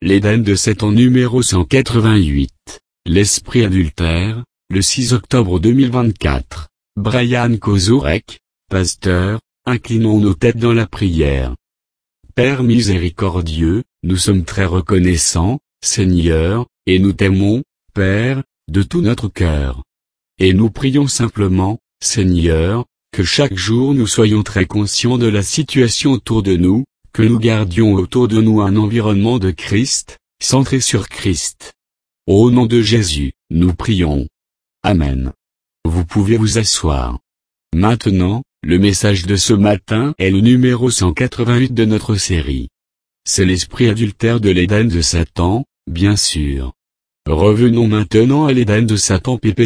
l'Éden de Satan numéro 188. L'esprit adultère, le 6 octobre 2024. Brian Kozurek, pasteur, inclinons nos têtes dans la prière. Père miséricordieux, nous sommes très reconnaissants, Seigneur, et nous t'aimons, Père, de tout notre cœur. Et nous prions simplement, Seigneur, que chaque jour nous soyons très conscients de la situation autour de nous, que nous gardions autour de nous un environnement de Christ, centré sur Christ. Au nom de Jésus, nous prions. Amen. Vous pouvez vous asseoir. Maintenant, le message de ce matin est le numéro 188 de notre série. C'est l'esprit adultère de l'Éden de Satan, bien sûr. Revenons maintenant à l'Éden de Satan pp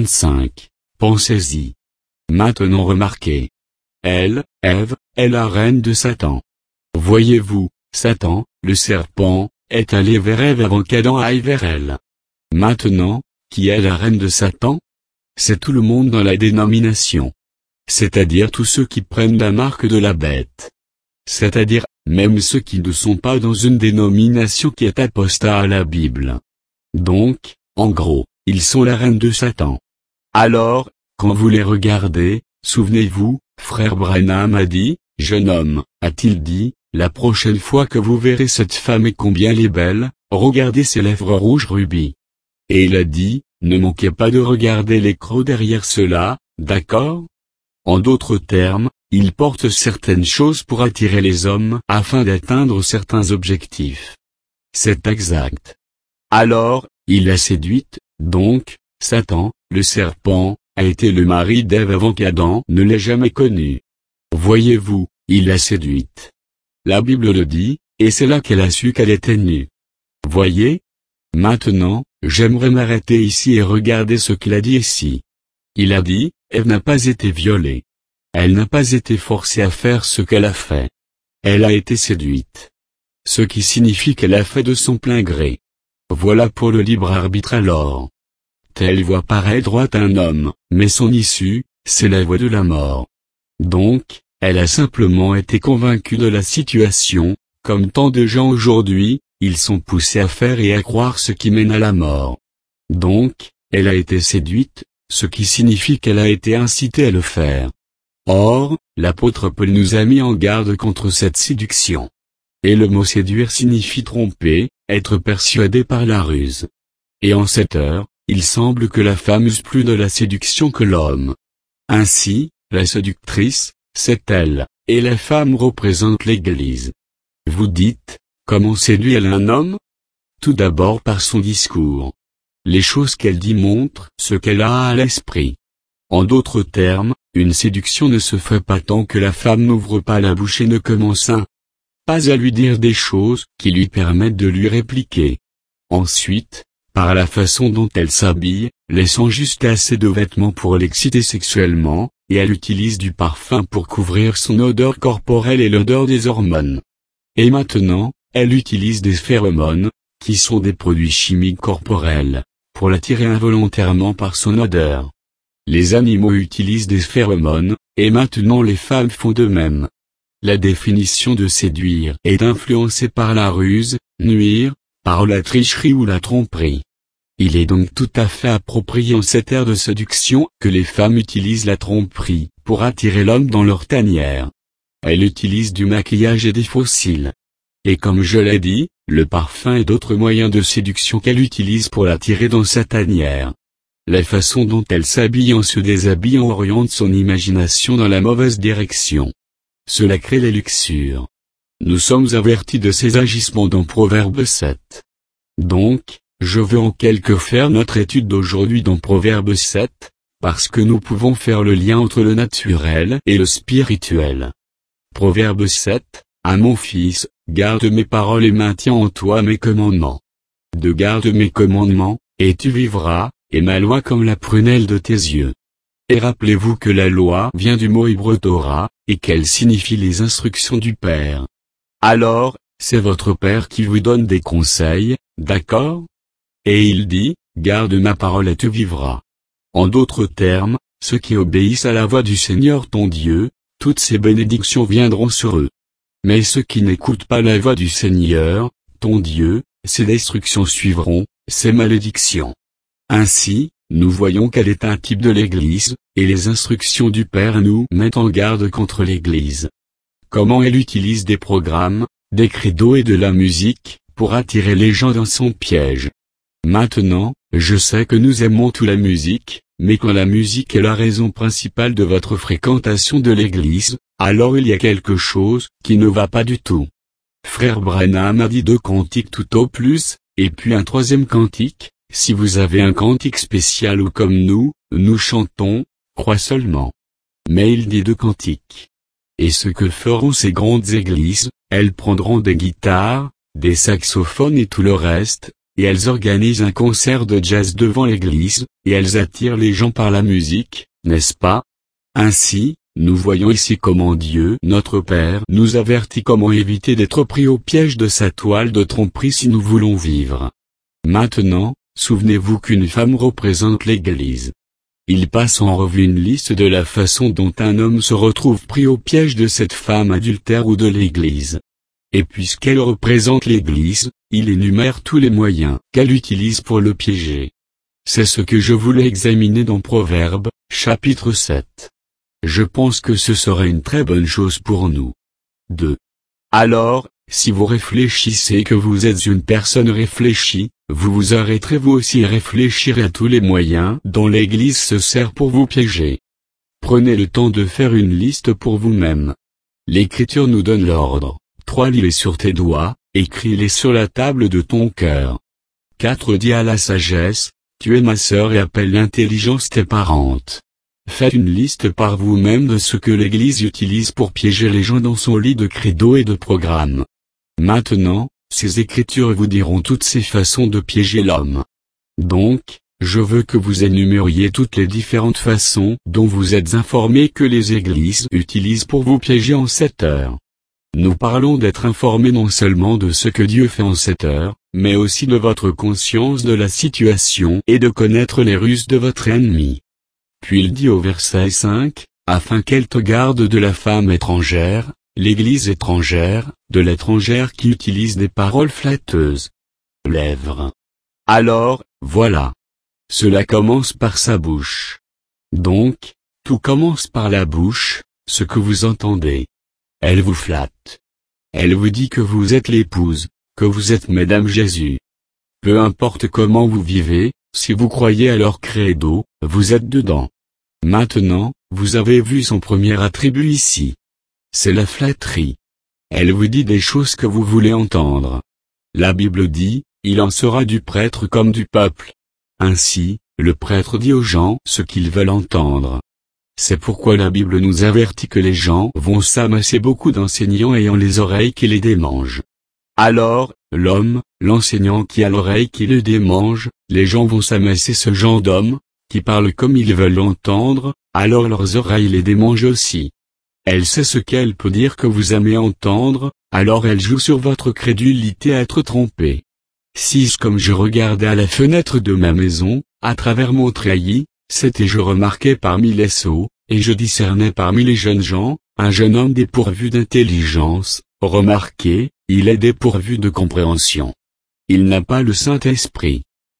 65. Pensez-y. Maintenant remarquez. Elle, Ève, est la reine de Satan. Voyez-vous, Satan, le serpent, est allé vers Ève avant qu'Adam aille vers elle. Maintenant, qui est la reine de Satan? C'est tout le monde dans la dénomination. C'est-à-dire tous ceux qui prennent la marque de la bête. C'est-à-dire, même ceux qui ne sont pas dans une dénomination qui est apostat à la Bible. Donc, en gros, ils sont la reine de Satan. Alors, quand vous les regardez, souvenez-vous, frère Branham a dit, jeune homme, a-t-il dit, la prochaine fois que vous verrez cette femme et combien elle est belle, regardez ses lèvres rouges rubis. Et il a dit, ne manquez pas de regarder les crocs derrière cela, d'accord? En d'autres termes, il porte certaines choses pour attirer les hommes afin d'atteindre certains objectifs. C'est exact. Alors, il a séduite, donc, Satan, le serpent, a été le mari d'Ève avant qu'Adam ne l'ait jamais connu. Voyez-vous, il l'a séduite. La Bible le dit, et c'est là qu'elle a su qu'elle était nue. Voyez? Maintenant, j'aimerais m'arrêter ici et regarder ce qu'il a dit ici. Il a dit, Ève n'a pas été violée. Elle n'a pas été forcée à faire ce qu'elle a fait. Elle a été séduite. Ce qui signifie qu'elle a fait de son plein gré. Voilà pour le libre arbitre alors. Telle voie paraît droite à un homme, mais son issue, c'est la voie de la mort. Donc, elle a simplement été convaincue de la situation, comme tant de gens aujourd'hui, ils sont poussés à faire et à croire ce qui mène à la mort. Donc, elle a été séduite, ce qui signifie qu'elle a été incitée à le faire. Or, l'apôtre Paul nous a mis en garde contre cette séduction. Et le mot séduire signifie tromper, être persuadé par la ruse. Et en cette heure, il semble que la femme use plus de la séduction que l'homme. Ainsi, la séductrice, c'est elle, et la femme représente l'Église. Vous dites, comment séduit-elle un homme? Tout d'abord par son discours. Les choses qu'elle dit montrent ce qu'elle a à l'esprit. En d'autres termes, une séduction ne se fait pas tant que la femme n'ouvre pas la bouche et ne commence pas à lui dire des choses qui lui permettent de lui répliquer. Ensuite, par la façon dont elle s'habille, laissant juste assez de vêtements pour l'exciter sexuellement, et elle utilise du parfum pour couvrir son odeur corporelle et l'odeur des hormones. Et maintenant, elle utilise des phéromones, qui sont des produits chimiques corporels, pour l'attirer involontairement par son odeur. Les animaux utilisent des phéromones, et maintenant les femmes font de même. La définition de séduire est influencée par la ruse, nuire, par la tricherie ou la tromperie. Il est donc tout à fait approprié en cette ère de séduction que les femmes utilisent la tromperie pour attirer l'homme dans leur tanière. Elles utilisent du maquillage et des fossiles. Et comme je l'ai dit, le parfum et d'autres moyens de séduction qu'elle utilise pour l'attirer dans sa tanière. La façon dont elle s'habille en se déshabillant oriente son imagination dans la mauvaise direction. Cela crée les luxures. Nous sommes avertis de ces agissements dans Proverbe 7. Donc, je veux en quelque faire notre étude d'aujourd'hui dans Proverbe 7, parce que nous pouvons faire le lien entre le naturel et le spirituel. Proverbe 7, à mon fils, garde mes paroles et maintiens en toi mes commandements. De garde mes commandements, et tu vivras, et ma loi comme la prunelle de tes yeux. Et rappelez-vous que la loi vient du mot hébreu Torah, et qu'elle signifie les instructions du Père. Alors, c'est votre Père qui vous donne des conseils, d'accord? Et il dit, garde ma parole et tu vivras. En d'autres termes, ceux qui obéissent à la voix du Seigneur ton Dieu, toutes ces bénédictions viendront sur eux. Mais ceux qui n'écoutent pas la voix du Seigneur, ton Dieu, ces destructions suivront, ces malédictions. Ainsi, nous voyons quel est un type de l'Église, et les instructions du Père nous mettent en garde contre l'Église. Comment elle utilise des programmes, des credos et de la musique, pour attirer les gens dans son piège. Maintenant, je sais que nous aimons tout la musique, mais quand la musique est la raison principale de votre fréquentation de l'Église, alors il y a quelque chose qui ne va pas du tout. Frère Branham a dit 2 cantiques tout au plus, et puis un 3e cantique. Si vous avez un cantique spécial ou comme nous chantons, crois seulement. Mais il dit 2 cantiques. Et ce que feront ces grandes églises, elles prendront des guitares, des saxophones et tout le reste, et elles organisent un concert de jazz devant l'église, et elles attirent les gens par la musique, n'est-ce pas? Ainsi, nous voyons ici comment Dieu, notre Père, nous avertit comment éviter d'être pris au piège de sa toile de tromperie si nous voulons vivre. Maintenant, souvenez-vous qu'une femme représente l'Église. Il passe en revue une liste de la façon dont un homme se retrouve pris au piège de cette femme adultère ou de l'Église. Et puisqu'elle représente l'Église, il énumère tous les moyens qu'elle utilise pour le piéger. C'est ce que je voulais examiner dans Proverbes, chapitre 7. Je pense que ce serait une très bonne chose pour nous. 2. Alors, si vous réfléchissez que vous êtes une personne réfléchie, vous vous arrêterez vous aussi et réfléchirez à tous les moyens dont l'Église se sert pour vous piéger. Prenez le temps de faire une liste pour vous-même. L'Écriture nous donne l'ordre. 3. Lis-les sur tes doigts, écris-les sur la table de ton cœur. 4. Dis à la sagesse, tu es ma sœur et appelle l'intelligence tes parentes. Faites une liste par vous-même de ce que l'Église utilise pour piéger les gens dans son lit de credo et de programme. Maintenant, ces écritures vous diront toutes ces façons de piéger l'homme. Donc, je veux que vous énumériez toutes les différentes façons dont vous êtes informés que les églises utilisent pour vous piéger en cette heure. Nous parlons d'être informés non seulement de ce que Dieu fait en cette heure, mais aussi de votre conscience de la situation et de connaître les ruses de votre ennemi. Puis il dit au verset 5, afin qu'elle te garde de la femme étrangère, l'église étrangère, de l'étrangère qui utilise des paroles flatteuses. Lèvres. Alors, voilà. Cela commence par sa bouche. Donc, tout commence par la bouche, ce que vous entendez. Elle vous flatte. Elle vous dit que vous êtes l'épouse, que vous êtes Mesdames Jésus. Peu importe comment vous vivez, si vous croyez à leur credo, vous êtes dedans. Maintenant, vous avez vu son premier attribut ici. C'est la flatterie. Elle vous dit des choses que vous voulez entendre. La Bible dit, il en sera du prêtre comme du peuple. Ainsi, le prêtre dit aux gens ce qu'ils veulent entendre. C'est pourquoi la Bible nous avertit que les gens vont s'amasser beaucoup d'enseignants ayant les oreilles qui les démangent. Alors, l'homme, l'enseignant qui a l'oreille qui le démange, les gens vont s'amasser ce genre d'homme, qui parle comme ils veulent entendre, alors leurs oreilles les démangent aussi. Elle sait ce qu'elle peut dire que vous aimez entendre, alors elle joue sur votre crédulité à être trompée. 6. Comme je regardais à la fenêtre de ma maison, à travers mon treillis, c'était je remarquais parmi les sots, et je discernais parmi les jeunes gens, un jeune homme dépourvu d'intelligence, remarquez, il est dépourvu de compréhension. Il n'a pas le Saint-Esprit.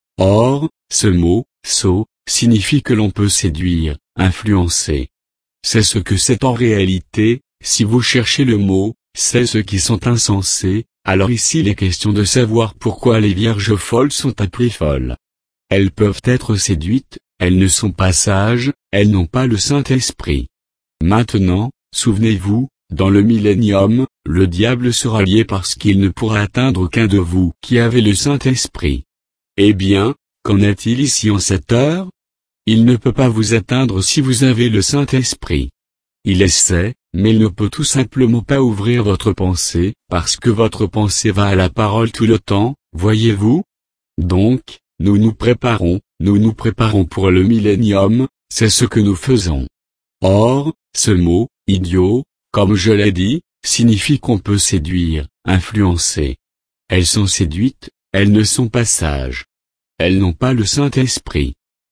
Or, ce mot, sot, signifie que l'on peut séduire, influencer. C'est ce que c'est en réalité, si vous cherchez le mot, c'est ceux qui sont insensés, alors ici il est question de savoir pourquoi les vierges folles sont appelées folles. Elles peuvent être séduites, elles ne sont pas sages, elles n'ont pas le Saint-Esprit. Maintenant, souvenez-vous, dans le millénium, le diable sera lié parce qu'il ne pourra atteindre aucun de vous qui avez le Saint-Esprit. Eh bien, qu'en est-il ici en cette heure? Il ne peut pas vous atteindre si vous avez le Saint-Esprit. Il essaie, mais il ne peut tout simplement pas ouvrir votre pensée, parce que votre pensée va à la parole tout le temps, voyez-vous? Donc, nous nous préparons pour le millénium, c'est ce que nous faisons. Or, ce mot, idiot, comme je l'ai dit, signifie qu'on peut séduire, influencer. Elles sont séduites, elles ne sont pas sages. Elles n'ont pas le Saint-Esprit.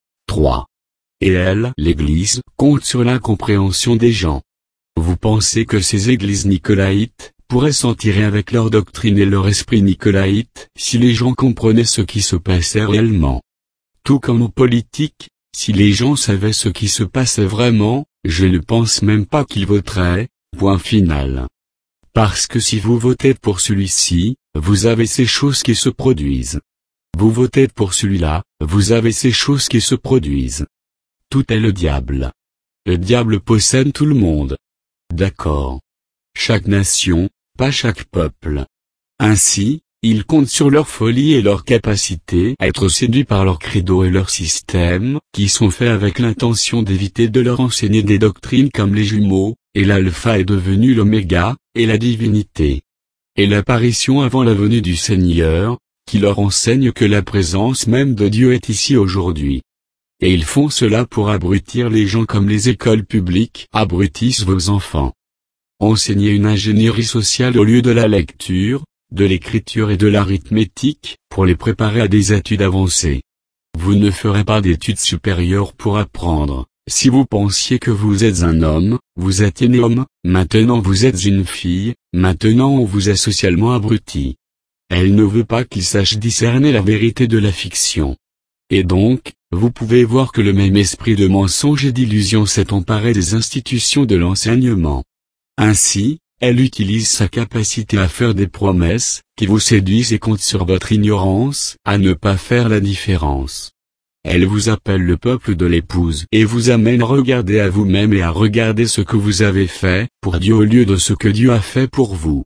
3. Et elle, l'Église, compte sur l'incompréhension des gens. Vous pensez que ces églises nicolaïtes pourraient s'en tirer avec leur doctrine et leur esprit nicolaïte, si les gens comprenaient ce qui se passait réellement. Tout comme en politique, si les gens savaient ce qui se passait vraiment, je ne pense même pas qu'ils voteraient, point final. Parce que si vous votez pour celui-ci, vous avez ces choses qui se produisent. Vous votez pour celui-là, vous avez ces choses qui se produisent. Tout est le diable. Le diable possède tout le monde. D'accord. Chaque nation, pas chaque peuple. Ainsi, ils comptent sur leur folie et leur capacité à être séduits par leur credo et leur système, qui sont faits avec l'intention d'éviter de leur enseigner des doctrines comme les jumeaux, et l'alpha est devenu l'oméga, et la divinité. Et l'apparition avant la venue du Seigneur, qui leur enseigne que la présence même de Dieu est ici aujourd'hui. Et ils font cela pour abrutir les gens comme les écoles publiques abrutissent vos enfants. Enseignez une ingénierie sociale au lieu de la lecture, de l'écriture et de l'arithmétique, pour les préparer à des études avancées. Vous ne ferez pas d'études supérieures pour apprendre. Si vous pensiez que vous êtes un homme, vous êtes un homme, maintenant vous êtes une fille, maintenant on vous est socialement abruti. Elle ne veut pas qu'il sache discerner la vérité de la fiction. Et donc, vous pouvez voir que le même esprit de mensonge et d'illusion s'est emparé des institutions de l'enseignement. Ainsi, elle utilise sa capacité à faire des promesses, qui vous séduisent et compte sur votre ignorance, à ne pas faire la différence. Elle vous appelle le peuple de l'épouse et vous amène à regarder à vous-même et à regarder ce que vous avez fait pour Dieu au lieu de ce que Dieu a fait pour vous.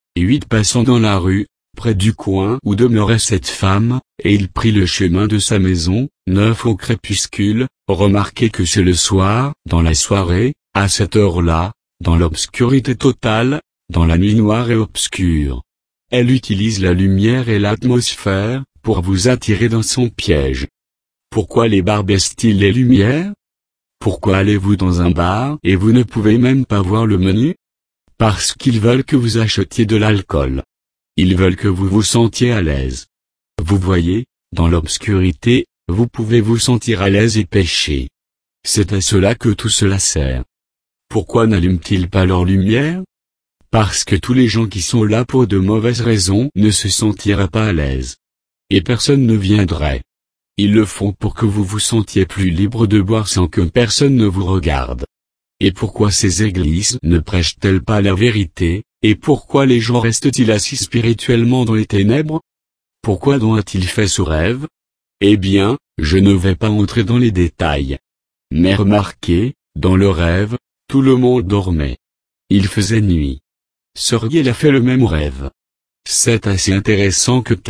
8 passant dans la rue, près du coin où demeurait cette femme, et il prit le chemin de sa maison, 9 au crépuscule, remarquez que c'est le soir, dans la soirée, à cette heure-là, dans l'obscurité totale, dans la nuit noire et obscure. Elle utilise la lumière et l'atmosphère, pour vous attirer dans son piège. Pourquoi les bars baissent-ils les lumières? Pourquoi allez-vous dans un bar et vous ne pouvez même pas voir le menu? Parce qu'ils veulent que vous achetiez de l'alcool. Ils veulent que vous vous sentiez à l'aise. Vous voyez, dans l'obscurité, vous pouvez vous sentir à l'aise et pécher. C'est à cela que tout cela sert. Pourquoi n'allument-ils pas leur lumière? Parce que tous les gens qui sont là pour de mauvaises raisons ne se sentiraient pas à l'aise. Et personne ne viendrait. Ils le font pour que vous vous sentiez plus libre de boire sans que personne ne vous regarde. Et pourquoi ces églises ne prêchent-elles pas la vérité, et pourquoi les gens restent-ils assis spirituellement dans les ténèbres? Pourquoi donc a-t-il fait ce rêve? Eh bien, je ne vais pas entrer dans les détails. Mais remarquez, dans le rêve, tout le monde dormait. Il faisait nuit. Soriel a fait le même rêve. C'est assez intéressant que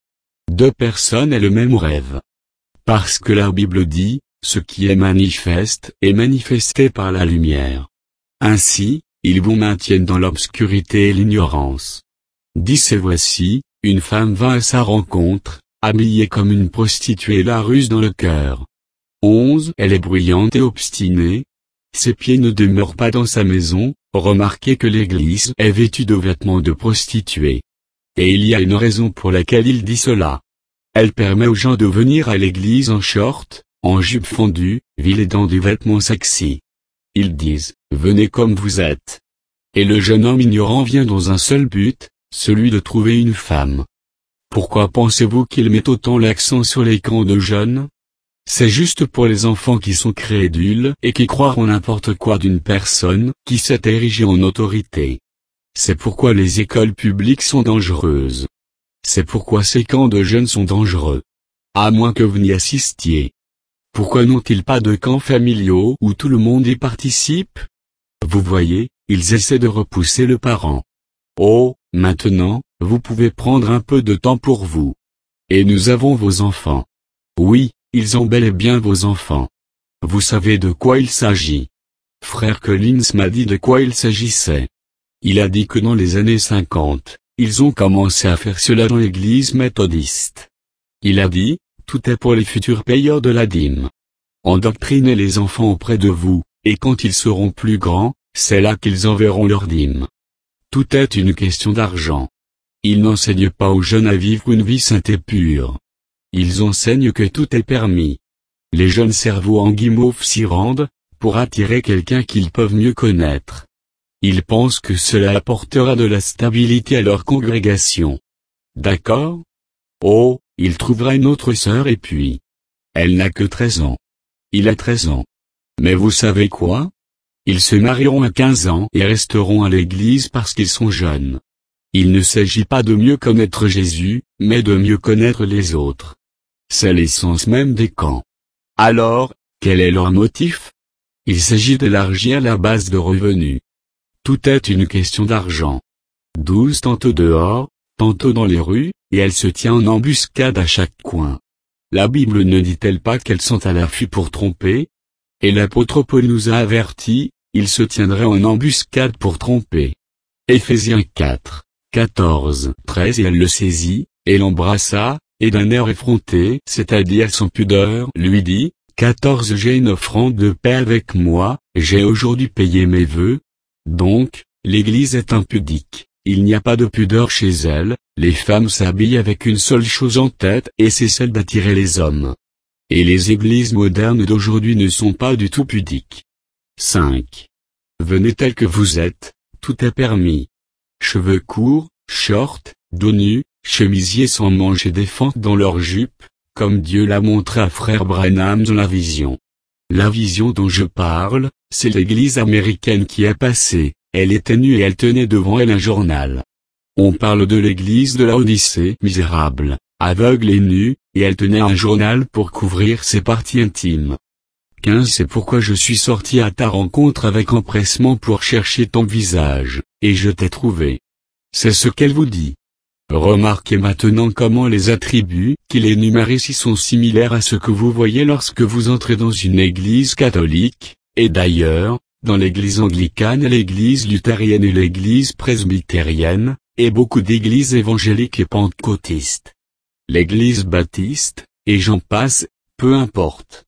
2 personnes aient le même rêve. Parce que la Bible dit, ce qui est manifeste est manifesté par la lumière. Ainsi, ils vous maintiennent dans l'obscurité et l'ignorance. 10 Et voici, une femme vint à sa rencontre, habillée comme une prostituée et la ruse dans le cœur. 11 Elle est bruyante et obstinée. Ses pieds ne demeurent pas dans sa maison, remarquez que l'église est vêtue de vêtements de prostituée. Et il y a une raison pour laquelle il dit cela. Elle permet aux gens de venir à l'église en short, en jupe fondue, vil et dans des vêtements sexy. Ils disent, venez comme vous êtes. Et le jeune homme ignorant vient dans un seul but, celui de trouver une femme. Pourquoi pensez-vous qu'il met autant l'accent sur les camps de jeunes? C'est juste pour les enfants qui sont crédules et qui croient en n'importe quoi d'une personne qui s'est érigée en autorité. C'est pourquoi les écoles publiques sont dangereuses. C'est pourquoi ces camps de jeunes sont dangereux. À moins que vous n'y assistiez. Pourquoi n'ont-ils pas de camps familiaux où tout le monde y participe? Vous voyez, ils essaient de repousser le parent. Oh, maintenant, vous pouvez prendre un peu de temps pour vous. Et nous avons vos enfants. Oui, ils ont bel et bien vos enfants. Vous savez de quoi il s'agit. Frère Collins m'a dit de quoi il s'agissait. Il a dit que dans les années 50, ils ont commencé à faire cela dans l'église méthodiste. Il a dit, tout est pour les futurs payeurs de la dîme. Endoctrinez les enfants auprès de vous, et quand ils seront plus grands, c'est là qu'ils enverront leur dîme. Tout est une question d'argent. Ils n'enseignent pas aux jeunes à vivre une vie sainte et pure. Ils enseignent que tout est permis. Les jeunes cerveaux en guimauve s'y rendent, pour attirer quelqu'un qu'ils peuvent mieux connaître. Ils pensent que cela apportera de la stabilité à leur congrégation. D'accord? Oh, il trouvera une autre sœur et puis. Elle n'a que 13 ans. Il a 13 ans. Mais vous savez quoi? Ils se marieront à 15 ans et resteront à l'église parce qu'ils sont jeunes. Il ne s'agit pas de mieux connaître Jésus, mais de mieux connaître les autres. C'est l'essence même des camps. Alors, quel est leur motif? Il s'agit d'élargir la base de revenus. Tout est une question d'argent. 12 tantôt dehors, tantôt dans les rues, et elle se tient en embuscade à chaque coin. La Bible ne dit-elle pas qu'elles sont à l'affût pour tromper? Et l'apôtre Paul nous a avertis, il se tiendrait en embuscade pour tromper. Éphésiens 4, 14, 13 et elle le saisit, et l'embrassa, et d'un air effronté, c'est-à-dire sans pudeur, lui dit, 14 J'ai une offrande de paix avec moi, j'ai aujourd'hui payé mes vœux. Donc, l'Église est impudique, il n'y a pas de pudeur chez elle, les femmes s'habillent avec une seule chose en tête et c'est celle d'attirer les hommes. Et les églises modernes d'aujourd'hui ne sont pas du tout pudiques. 5. Venez tel que vous êtes, tout est permis. Cheveux courts, shorts, dos nus, chemisiers sans manches et des fentes dans leurs jupes, comme Dieu l'a montré à frère Branham dans la vision. La vision dont je parle, c'est l'église américaine qui est passée, elle était nue et elle tenait devant elle un journal. On parle de l'église de la Odyssée misérable, aveugle et nue, et elle tenait un journal pour couvrir ses parties intimes. 15 C'est pourquoi je suis sorti à ta rencontre avec empressement pour chercher ton visage, et je t'ai trouvé. C'est ce qu'elle vous dit. Remarquez maintenant comment les attributs qu'il énumère ici sont similaires à ce que vous voyez lorsque vous entrez dans une église catholique, et d'ailleurs, dans l'église anglicane, l'église luthérienne et l'église presbytérienne, et beaucoup d'églises évangéliques et pentecôtistes. L'église baptiste, et j'en passe, peu importe.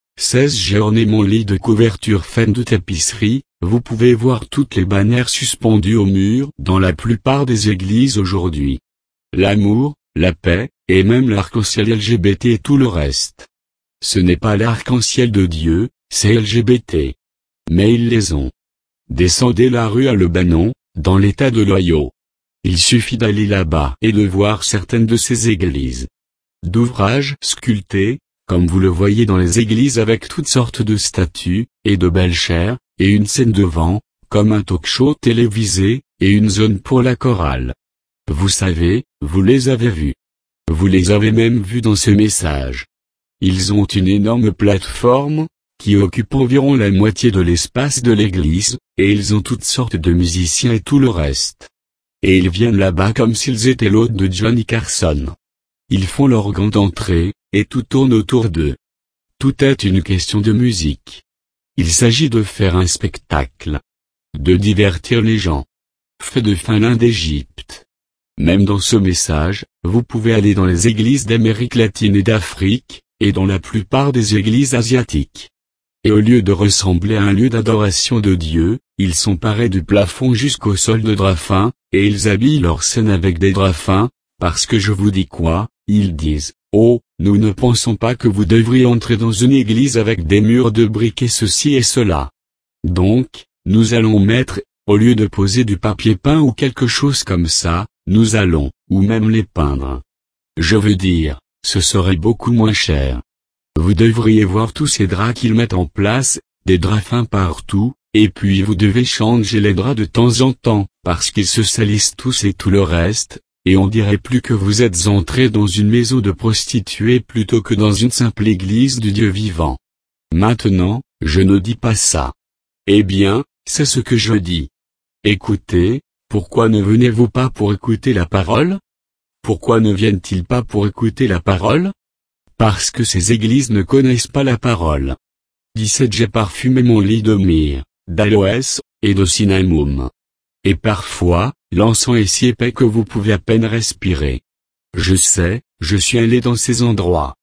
16 J'ai orné mon lit de couverture faite de tapisserie, vous pouvez voir toutes les bannières suspendues au mur dans la plupart des églises aujourd'hui. L'amour, la paix, et même l'arc-en-ciel LGBT et tout le reste. Ce n'est pas l'arc-en-ciel de Dieu, c'est LGBT. Mais ils les ont. Descendez la rue à Lebanon, dans l'état de l'Ohio. Il suffit d'aller là-bas et de voir certaines de ces églises. D'ouvrages sculptés, comme vous le voyez dans les églises avec toutes sortes de statues, et de belles chairs, et une scène devant, comme un talk-show télévisé, et une zone pour la chorale. Vous savez, vous les avez vus. Vous les avez même vus dans ce message. Ils ont une énorme plateforme, qui occupe environ la moitié de l'espace de l'église, et ils ont toutes sortes de musiciens et tout le reste. Et ils viennent là-bas comme s'ils étaient l'hôte de Johnny Carson. Ils font leur grande entrée, et tout tourne autour d'eux. Tout est une question de musique. Il s'agit de faire un spectacle. De divertir les gens. Fait de fin l'Inde d'Égypte. Même dans ce message, vous pouvez aller dans les églises d'Amérique latine et d'Afrique, et dans la plupart des églises asiatiques. Et au lieu de ressembler à un lieu d'adoration de Dieu, ils sont parés du plafond jusqu'au sol de draps fins, et ils habillent leur scène avec des draps fins, parce que je vous dis quoi, ils disent, oh, nous ne pensons pas que vous devriez entrer dans une église avec des murs de briques et ceci et cela. Donc, nous allons mettre, au lieu de poser du papier peint ou quelque chose comme ça, nous allons, ou même les peindre. Je veux dire, ce serait beaucoup moins cher. Vous devriez voir tous ces draps qu'ils mettent en place, des draps fins partout, et puis vous devez changer les draps de temps en temps, parce qu'ils se salissent tous et tout le reste, et on dirait plus que vous êtes entré dans une maison de prostituées plutôt que dans une simple église du Dieu vivant. Maintenant, je ne dis pas ça. Eh bien, c'est ce que je dis. Écoutez, pourquoi ne venez-vous pas pour écouter la parole? Pourquoi ne viennent-ils pas pour écouter la parole? Parce que ces églises ne connaissent pas la parole. 17 J'ai parfumé mon lit de myrrhe, d'aloès, et de cinnamome. Et parfois, l'encens est si épais que vous pouvez à peine respirer. Je sais, je suis allé dans ces endroits.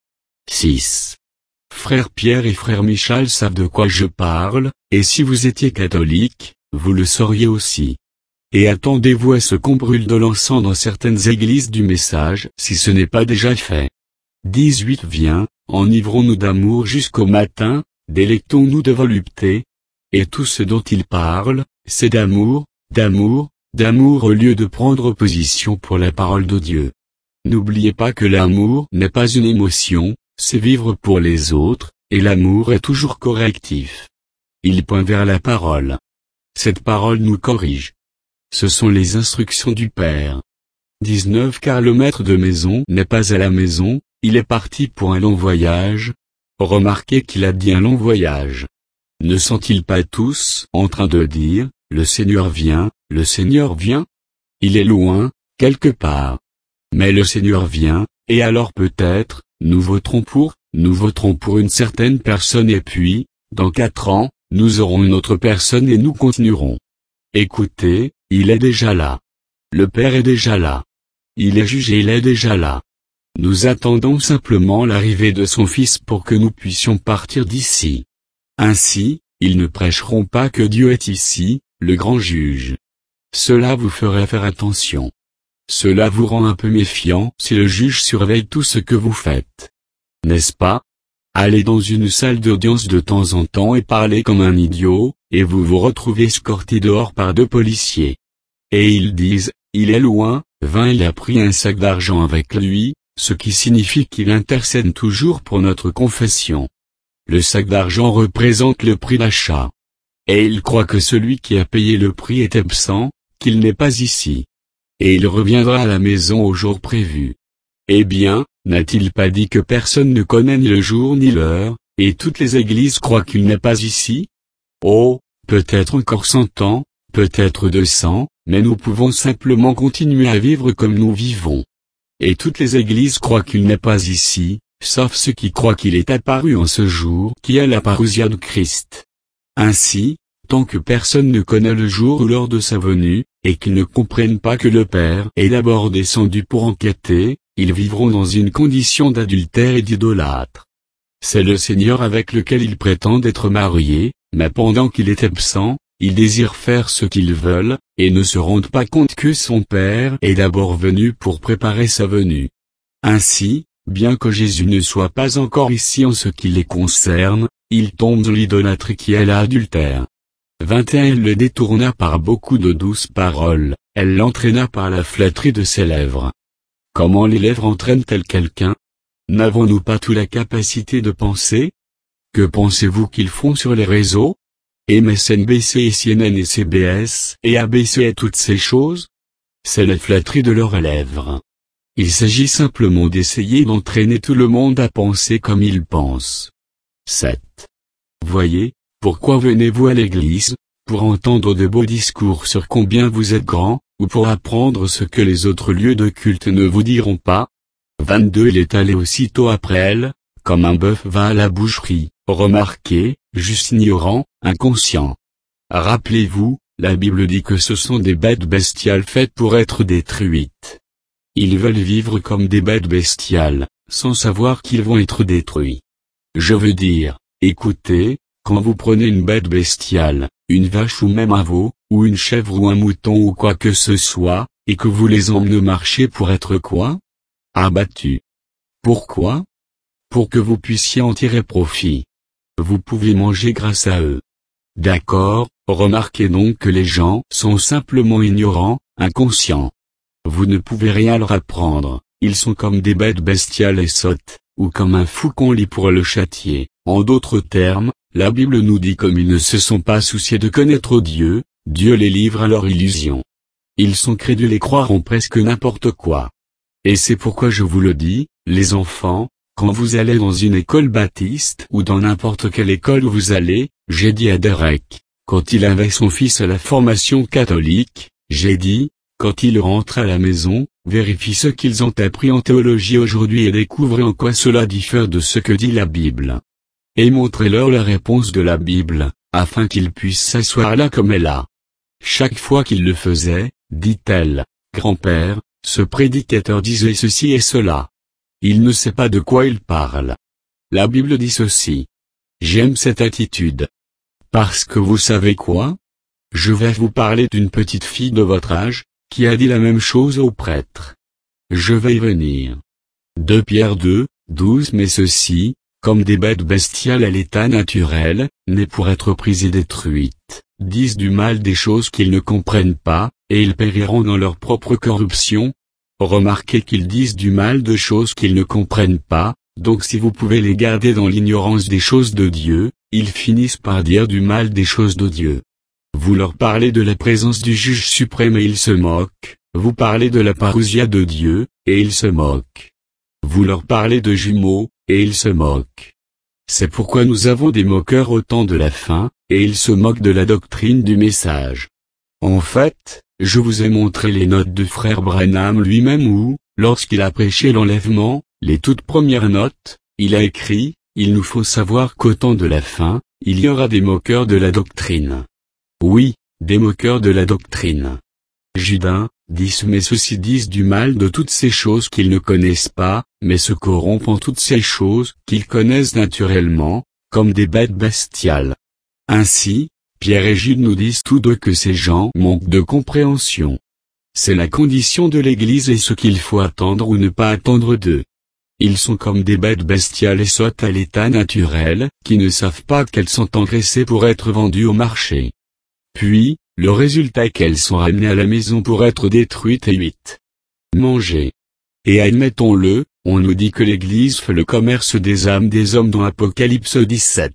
6. Frère Pierre et frère Michel savent de quoi je parle, et si vous étiez catholique, vous le sauriez aussi. Et attendez-vous à ce qu'on brûle de l'encens dans certaines églises du message, si ce n'est pas déjà fait. 18 Viens, enivrons-nous d'amour jusqu'au matin, délectons-nous de volupté. Et tout ce dont il parle, c'est d'amour, d'amour, d'amour au lieu de prendre position pour la parole de Dieu. N'oubliez pas que l'amour n'est pas une émotion, c'est vivre pour les autres, et l'amour est toujours correctif. Il pointe vers la parole. Cette parole nous corrige. Ce sont les instructions du Père. 19 Car le maître de maison n'est pas à la maison, il est parti pour un long voyage. Remarquez qu'il a dit un long voyage. Ne sont-ils pas tous en train de dire, le Seigneur vient, le Seigneur vient? Il est loin, quelque part. Mais le Seigneur vient, et alors peut-être, nous voterons pour une certaine personne et puis, dans 4 ans, nous aurons une autre personne et nous continuerons. Écoutez, il est déjà là. Le Père est déjà là. Il est juge et il est déjà là. Nous attendons simplement l'arrivée de son Fils pour que nous puissions partir d'ici. Ainsi, ils ne prêcheront pas que Dieu est ici, le grand juge. Cela vous ferait faire attention. Cela vous rend un peu méfiant si le juge surveille tout ce que vous faites. N'est-ce pas? Allez dans une salle d'audience de temps en temps et parlez comme un idiot, et vous vous retrouvez escorté dehors par 2 policiers. Et ils disent, il est loin, il a pris un sac d'argent avec lui, ce qui signifie qu'il intercède toujours pour notre confession. Le sac d'argent représente le prix d'achat. Et il croit que celui qui a payé le prix est absent, qu'il n'est pas ici. Et il reviendra à la maison au jour prévu. Eh bien, n'a-t-il pas dit que personne ne connaît ni le jour ni l'heure, et toutes les églises croient qu'il n'est pas ici? Oh, peut-être encore 100 ans, peut-être 200, mais nous pouvons simplement continuer à vivre comme nous vivons. Et toutes les églises croient qu'il n'est pas ici, sauf ceux qui croient qu'il est apparu en ce jour qui est la parousia de Christ. Ainsi, tant que personne ne connaît le jour ou l'heure de sa venue, et qu'ils ne comprennent pas que le Père est d'abord descendu pour enquêter, ils vivront dans une condition d'adultère et d'idolâtre. C'est le Seigneur avec lequel ils prétendent être mariés, mais pendant qu'il est absent, ils désirent faire ce qu'ils veulent, et ne se rendent pas compte que son Père est d'abord venu pour préparer sa venue. Ainsi, bien que Jésus ne soit pas encore ici en ce qui les concerne, ils tombent dans l'idolâtrie qui est l'adultère. 21 Elle le détourna par beaucoup de douces paroles, elle l'entraîna par la flatterie de ses lèvres. Comment les lèvres entraînent-elles quelqu'un? N'avons-nous pas toute la capacité de penser? Que pensez-vous qu'ils font sur les réseaux? MSNBC et CNN et CBS et ABC et toutes ces choses? C'est la flatterie de leurs lèvres. Il s'agit simplement d'essayer d'entraîner tout le monde à penser comme ils pensent. 7. Voyez, pourquoi venez-vous à l'église? Pour entendre de beaux discours sur combien vous êtes grand, ou pour apprendre ce que les autres lieux de culte ne vous diront pas? 22 Il est allé aussitôt après elle, comme un bœuf va à la boucherie. Remarquez, juste ignorant, inconscient. Rappelez-vous, la Bible dit que ce sont des bêtes bestiales faites pour être détruites. Ils veulent vivre comme des bêtes bestiales, sans savoir qu'ils vont être détruits. Je veux dire, écoutez, quand vous prenez une bête bestiale, une vache ou même un veau, ou une chèvre ou un mouton ou quoi que ce soit, et que vous les emmenez marcher pour être quoi? Abattus. Pourquoi? Pour que vous puissiez en tirer profit. Vous pouvez manger grâce à eux. D'accord, remarquez donc que les gens sont simplement ignorants, inconscients. Vous ne pouvez rien leur apprendre, ils sont comme des bêtes bestiales et sottes, ou comme un fou qu'on lit pour le châtier. En d'autres termes, la Bible nous dit comme ils ne se sont pas souciés de connaître Dieu, Dieu les livre à leur illusion. Ils sont crédules et croiront presque n'importe quoi. Et c'est pourquoi je vous le dis, les enfants, quand vous allez dans une école baptiste ou dans n'importe quelle école où vous allez, j'ai dit à Derek, quand il avait son fils à la formation catholique, j'ai dit, quand il rentre à la maison, vérifie ce qu'ils ont appris en théologie aujourd'hui et découvrez en quoi cela diffère de ce que dit la Bible. Et montrez-leur la réponse de la Bible, afin qu'ils puissent s'asseoir là comme elle a. Chaque fois qu'il le faisait, dit-elle, grand-père, ce prédicateur disait ceci et cela. Il ne sait pas de quoi il parle. La Bible dit ceci. J'aime cette attitude. Parce que vous savez quoi? Je vais vous parler d'une petite fille de votre âge, qui a dit la même chose au prêtre. Je vais y venir. 2 Pierre 2, 12 Mais ceci, comme des bêtes bestiales à l'état naturel, n'est pour être prises et détruites, disent du mal des choses qu'ils ne comprennent pas, et ils périront dans leur propre corruption. Remarquez qu'ils disent du mal de choses qu'ils ne comprennent pas, donc si vous pouvez les garder dans l'ignorance des choses de Dieu, ils finissent par dire du mal des choses de Dieu. Vous leur parlez de la présence du juge suprême et ils se moquent, vous parlez de la parousia de Dieu, et ils se moquent. Vous leur parlez de jumeaux, et ils se moquent. C'est pourquoi nous avons des moqueurs au temps de la fin, et ils se moquent de la doctrine du message. En fait, je vous ai montré les notes de frère Branham lui-même où, lorsqu'il a prêché l'enlèvement, les toutes premières notes, il a écrit, il nous faut savoir qu'au temps de la fin, il y aura des moqueurs de la doctrine. Oui, des moqueurs de la doctrine. Judas, disent mais ceux-ci disent du mal de toutes ces choses qu'ils ne connaissent pas, mais se corrompent en toutes ces choses qu'ils connaissent naturellement, comme des bêtes bestiales. Ainsi, Pierre et Jude nous disent tous deux que ces gens manquent de compréhension. C'est la condition de l'Église et ce qu'il faut attendre ou ne pas attendre d'eux. Ils sont comme des bêtes bestiales et sautent à l'état naturel, qui ne savent pas qu'elles sont engraissées pour être vendues au marché. Puis, le résultat est qu'elles sont ramenées à la maison pour être détruites et mangées. Et admettons-le, on nous dit que l'Église fait le commerce des âmes des hommes dans Apocalypse 17.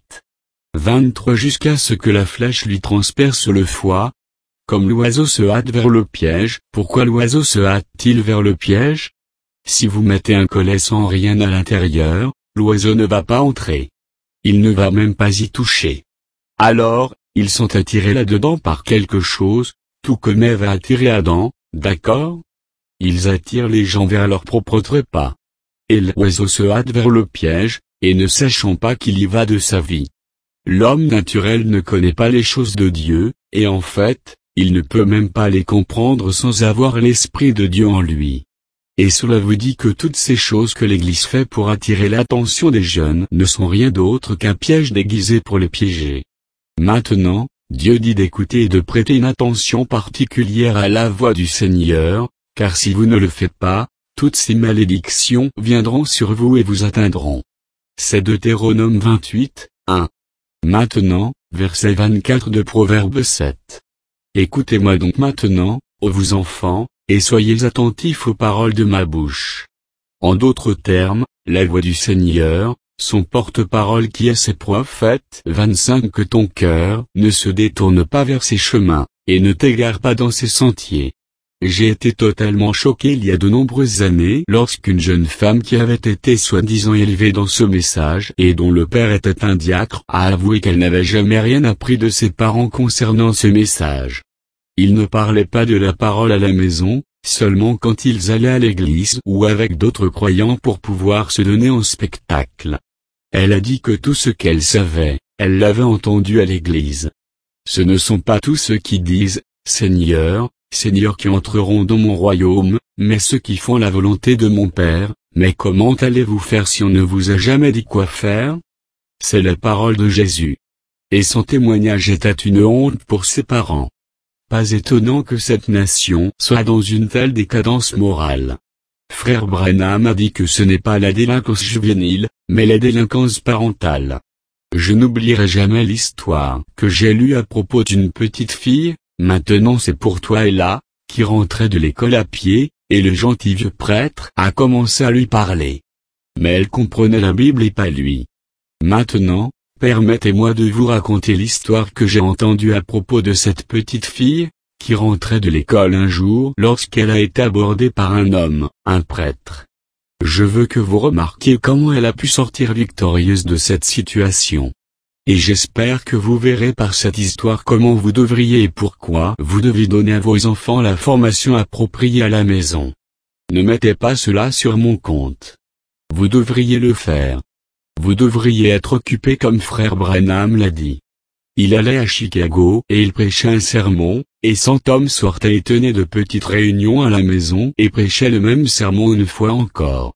23 jusqu'à ce que la flèche lui transperce le foie. Comme l'oiseau se hâte vers le piège, pourquoi l'oiseau se hâte-t-il vers le piège? Si vous mettez un collet sans rien à l'intérieur, l'oiseau ne va pas entrer. Il ne va même pas y toucher. Alors, ils sont attirés là-dedans par quelque chose, tout comme Ève a attiré Adam, d'accord? Ils attirent les gens vers leur propre trépas. Et l'oiseau se hâte vers le piège, et ne sachant pas qu'il y va de sa vie. L'homme naturel ne connaît pas les choses de Dieu, et en fait, il ne peut même pas les comprendre sans avoir l'Esprit de Dieu en lui. Et cela vous dit que toutes ces choses que l'Église fait pour attirer l'attention des jeunes ne sont rien d'autre qu'un piège déguisé pour les piéger. Maintenant, Dieu dit d'écouter et de prêter une attention particulière à la voix du Seigneur, car si vous ne le faites pas, toutes ces malédictions viendront sur vous et vous atteindront. C'est Deutéronome 28, 1. Maintenant, verset 24 de Proverbe 7. Écoutez-moi donc maintenant, ô vous enfants, et soyez attentifs aux paroles de ma bouche. En d'autres termes, la voix du Seigneur, son porte-parole qui est ses prophètes. 25 Que ton cœur ne se détourne pas vers ses chemins, et ne t'égare pas dans ses sentiers. J'ai été totalement choqué il y a de nombreuses années lorsqu'une jeune femme qui avait été soi-disant élevée dans ce message et dont le père était un diacre a avoué qu'elle n'avait jamais rien appris de ses parents concernant ce message. Ils ne parlaient pas de la parole à la maison, seulement quand ils allaient à l'église ou avec d'autres croyants pour pouvoir se donner en spectacle. Elle a dit que tout ce qu'elle savait, elle l'avait entendu à l'église. Ce ne sont pas tous ceux qui disent « Seigneur, Seigneur qui entreront dans mon royaume, mais ceux qui font la volonté de mon Père. Mais comment allez-vous faire si on ne vous a jamais dit quoi faire ?» C'est la parole de Jésus. Et son témoignage était une honte pour ses parents. Pas étonnant que cette nation soit dans une telle décadence morale. Frère Branham a dit que ce n'est pas la délinquance juvénile, mais la délinquance parentale. Je n'oublierai jamais l'histoire que j'ai lue à propos d'une petite fille, maintenant c'est pour toi et là, qui rentrait de l'école à pied, et le gentil vieux prêtre a commencé à lui parler. Mais elle comprenait la Bible et pas lui. Maintenant, permettez-moi de vous raconter l'histoire que j'ai entendue à propos de cette petite fille, qui rentrait de l'école un jour lorsqu'elle a été abordée par un homme, un prêtre. Je veux que vous remarquiez comment elle a pu sortir victorieuse de cette situation. Et j'espère que vous verrez par cette histoire comment vous devriez et pourquoi vous devez donner à vos enfants la formation appropriée à la maison. Ne mettez pas cela sur mon compte. Vous devriez le faire. Vous devriez être occupé comme frère Branham l'a dit. Il allait à Chicago et il prêchait un sermon, et 100 hommes sortaient et tenaient de petites réunions à la maison et prêchaient le même sermon une fois encore.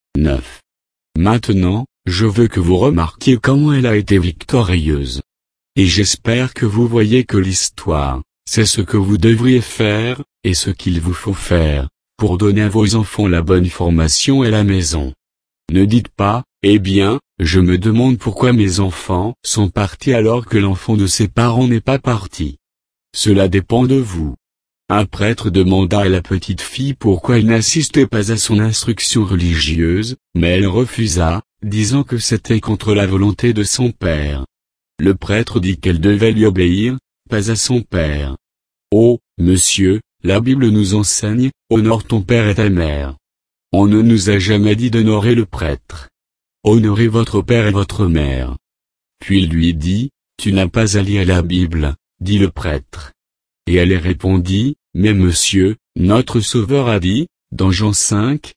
9. Maintenant, je veux que vous remarquiez comment elle a été victorieuse. Et j'espère que vous voyez que l'histoire, c'est ce que vous devriez faire, et ce qu'il vous faut faire, pour donner à vos enfants la bonne formation à la maison. Ne dites pas, eh bien, je me demande pourquoi mes enfants sont partis alors que l'enfant de ses parents n'est pas parti. cela dépend de vous. Un prêtre demanda à la petite fille pourquoi elle n'assistait pas à son instruction religieuse, mais elle refusa, disant que c'était contre la volonté de son père. Le prêtre dit qu'elle devait lui obéir, pas à son père. Oh, monsieur, la Bible nous enseigne, honore ton père et ta mère. On ne nous a jamais dit d'honorer le prêtre. Honorez votre père et votre mère. Puis il lui dit, tu n'as pas à lire la Bible, dit le prêtre. Et elle répondit, mais monsieur, notre Sauveur a dit, dans Jean 5,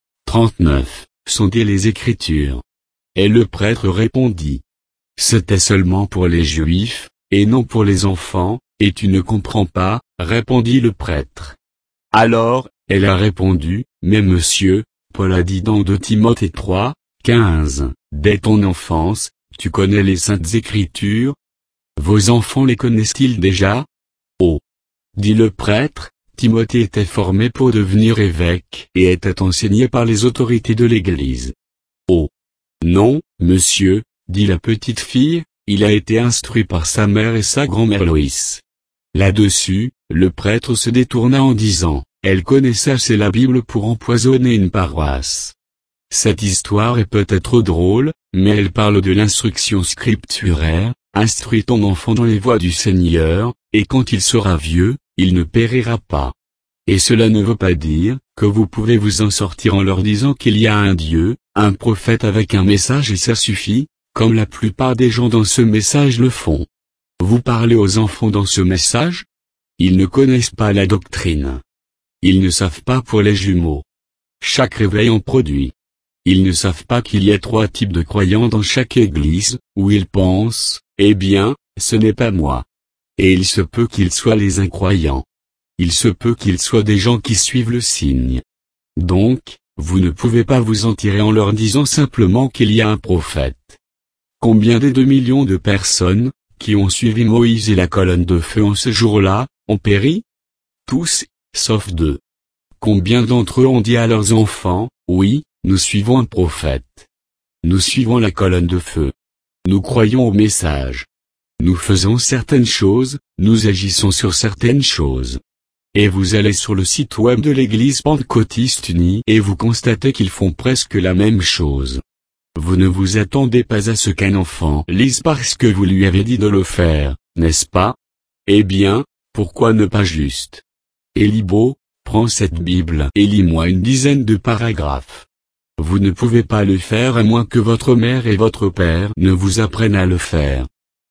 39, sondez les Écritures. Et le prêtre répondit. C'était seulement pour les Juifs, et non pour les enfants, et tu ne comprends pas, répondit le prêtre. Alors, elle a répondu, mais monsieur, Paul a dit dans 2 Timothée 3, 15, dès ton enfance, tu connais les saintes Écritures. Vos enfants les connaissent-ils déjà? Oh! Dit le prêtre, Timothée était formé pour devenir évêque et était enseigné par les autorités de l'Église. Oh! Non, monsieur, dit la petite fille, il a été instruit par sa mère et sa grand-mère Loïs. Là-dessus, le prêtre se détourna en disant, elle connaissait assez la Bible pour empoisonner une paroisse. Cette histoire est peut-être drôle, mais elle parle de l'instruction scripturaire, instruis ton enfant dans les voies du Seigneur, et quand il sera vieux, il ne périra pas. Et cela ne veut pas dire, que vous pouvez vous en sortir en leur disant qu'il y a un Dieu, un prophète avec un message et ça suffit, comme la plupart des gens dans ce message le font. Vous parlez aux enfants dans ce message? Ils ne connaissent pas la doctrine. Ils ne savent pas pour les jumeaux. Chaque réveil en produit. Ils ne savent pas qu'il y a 3 types de croyants dans chaque église, où ils pensent, eh bien, ce n'est pas moi. Et il se peut qu'ils soient les incroyants. Il se peut qu'ils soient des gens qui suivent le signe. Donc, vous ne pouvez pas vous en tirer en leur disant simplement qu'il y a un prophète. Combien des 2 millions de personnes, qui ont suivi Moïse et la colonne de feu en ce jour-là, ont péri? Tous, sauf 2. Combien d'entre eux ont dit à leurs enfants, oui, nous suivons un prophète. Nous suivons la colonne de feu. Nous croyons au message. Nous faisons certaines choses, nous agissons sur certaines choses. Et vous allez sur le site web de l'Église pentecôtiste unie et vous constatez qu'ils font presque la même chose. Vous ne vous attendez pas à ce qu'un enfant lise parce que vous lui avez dit de le faire, n'est-ce pas? Eh bien, pourquoi ne pas juste? Elibo, prends cette Bible et lis-moi une dizaine de paragraphes. Vous ne pouvez pas le faire à moins que votre mère et votre père ne vous apprennent à le faire.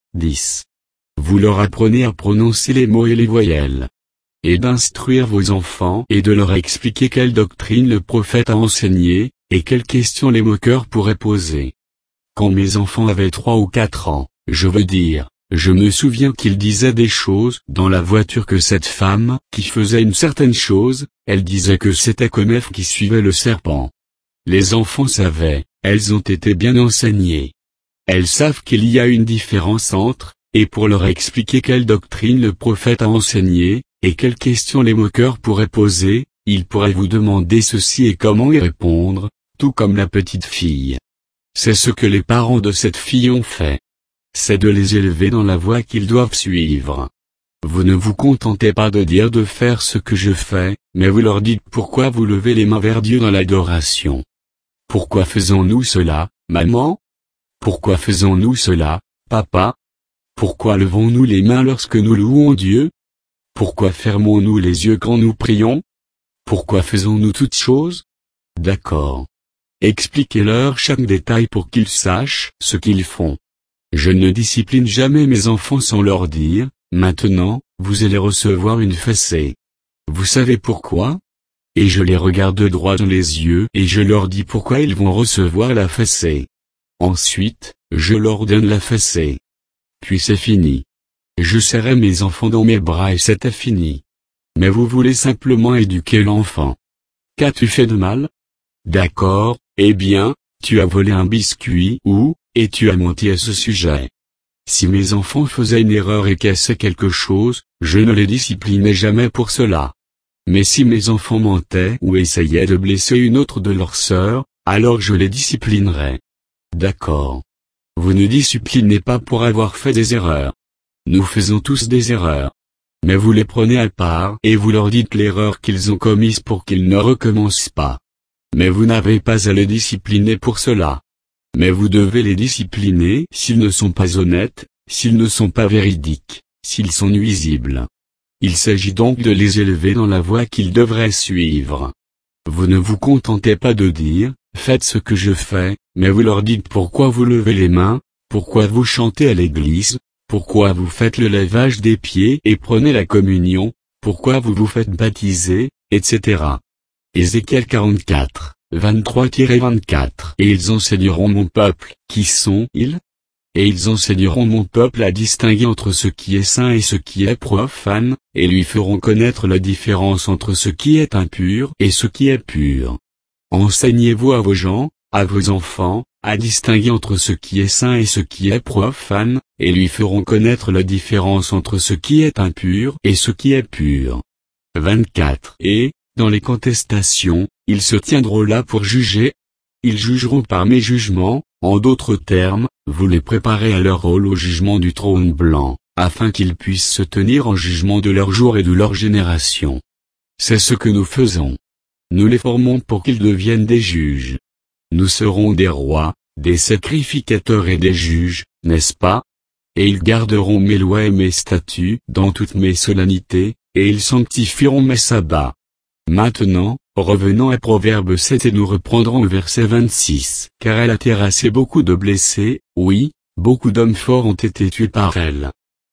10. Vous leur apprenez à prononcer les mots et les voyelles. Et d'instruire vos enfants et de leur expliquer quelle doctrine le prophète a enseigné, et quelles questions les moqueurs pourraient poser. Quand mes enfants avaient 3 ou 4 ans, je veux dire, je me souviens qu'ils disaient des choses dans la voiture que cette femme qui faisait une certaine chose, elle disait que c'était comme Ève qui suivait le serpent. Les enfants savaient, elles ont été bien enseignées. Elles savent qu'il y a une différence entre, et pour leur expliquer quelle doctrine le prophète a enseigné, et quelles questions les moqueurs pourraient poser, ils pourraient vous demander ceci et comment y répondre, tout comme la petite fille. C'est ce que les parents de cette fille ont fait. C'est de les élever dans la voie qu'ils doivent suivre. Vous ne vous contentez pas de dire de faire ce que je fais, mais vous leur dites pourquoi vous levez les mains vers Dieu dans l'adoration. Pourquoi faisons-nous cela, maman? Pourquoi faisons-nous cela, papa? Pourquoi levons-nous les mains lorsque nous louons Dieu? Pourquoi fermons-nous les yeux quand nous prions? Pourquoi faisons-nous toutes choses? D'accord. Expliquez-leur chaque détail pour qu'ils sachent ce qu'ils font. Je ne discipline jamais mes enfants sans leur dire, maintenant, vous allez recevoir une fessée. Vous savez pourquoi? Et je les regarde droit dans les yeux et je leur dis pourquoi ils vont recevoir la fessée. Ensuite, je leur donne la fessée. Puis c'est fini. Je serrai mes enfants dans mes bras et c'était fini. Mais vous voulez simplement éduquer l'enfant. Qu'as-tu fait de mal? D'accord, eh bien, tu as volé un biscuit ou, et tu as menti à ce sujet. Si mes enfants faisaient une erreur et cassaient quelque chose, je ne les disciplinais jamais pour cela. Mais si mes enfants mentaient ou essayaient de blesser une autre de leurs sœurs, alors je les disciplinerais. D'accord. Vous ne disciplinez pas pour avoir fait des erreurs. Nous faisons tous des erreurs. Mais vous les prenez à part et vous leur dites l'erreur qu'ils ont commise pour qu'ils ne recommencent pas. Mais vous n'avez pas à les discipliner pour cela. Mais vous devez les discipliner s'ils ne sont pas honnêtes, s'ils ne sont pas véridiques, s'ils sont nuisibles. Il s'agit donc de les élever dans la voie qu'ils devraient suivre. Vous ne vous contentez pas de dire, faites ce que je fais, mais vous leur dites pourquoi vous levez les mains, pourquoi vous chantez à l'église, pourquoi vous faites le lavage des pieds et prenez la communion, pourquoi vous vous faites baptiser, etc. Ézéchiel 44, 23-24. Et ils enseigneront mon peuple, qui sont-ils? Et ils enseigneront mon peuple à distinguer entre ce qui est saint et ce qui est profane, et lui feront connaître la différence entre ce qui est impur et ce qui est pur. Enseignez-vous à vos gens, à vos enfants, à distinguer entre ce qui est saint et ce qui est profane, et lui feront connaître la différence entre ce qui est impur et ce qui est pur. 24. Et, dans les contestations, ils se tiendront là pour juger. Ils jugeront par mes jugements, en d'autres termes, vous les préparez à leur rôle au jugement du trône blanc, afin qu'ils puissent se tenir en jugement de leur jour et de leur génération. C'est ce que nous faisons. Nous les formons pour qu'ils deviennent des juges. Nous serons des rois, des sacrificateurs et des juges, n'est-ce pas? Et ils garderont mes lois et mes statuts dans toutes mes solennités, et ils sanctifieront mes sabbats. Maintenant, revenons à Proverbe 7 et nous reprendrons au verset 26. Car elle a terrassé beaucoup de blessés, oui, beaucoup d'hommes forts ont été tués par elle.